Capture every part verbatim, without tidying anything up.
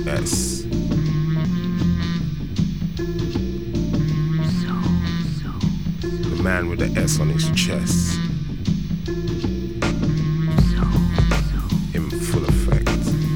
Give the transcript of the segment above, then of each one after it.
S. The man with the S on his chest. In full effect.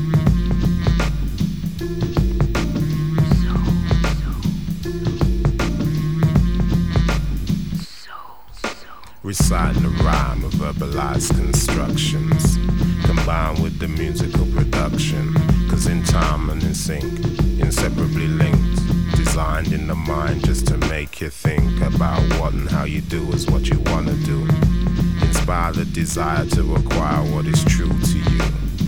Reciting the rhyme of verbalized constructions, combined with the musical production. Cause in time and in sync, inseparably linked, designed in the mind just to make you think about what and how you do is what you wanna do. Inspire the desire to acquire what is true to you.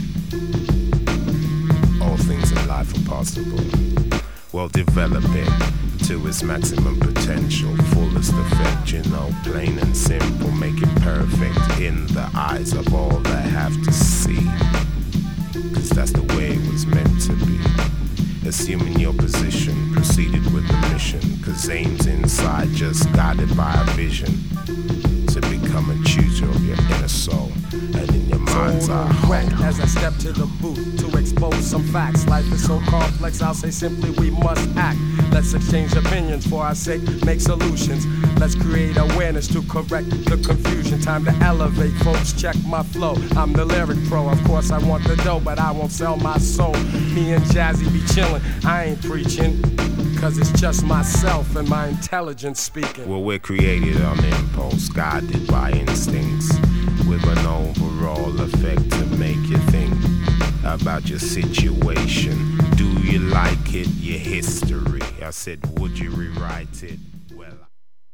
All things in life are possible. Well, develop it to its maximum potential, fullest effect, you know, plain and simple. Make it perfect in the eyes of all that have to see. Cause that's the way it was meant to be. Assuming your position, proceeded with the mission. Cause aim's inside, just guided by a vision. To become a tutor of your inner soul. And in your mind's eye wet as I step to the booth to expose some facts. Life is so complex, I'll say simply we must act. Let's exchange opinions for our sake, make solutions. Let's create awareness to correct the confusion. Time to elevate, folks, check my flow. I'm the lyric pro, of course I want the dough, but I won't sell my soul. Me and Jazzy be chillin', I ain't preaching. Cause it's just myself and my intelligence speaking. Well, we're created on impulse, guided by instincts, with an overall effect to make you think about your situation. Do you like it? Your history. I said, would you rewrite it?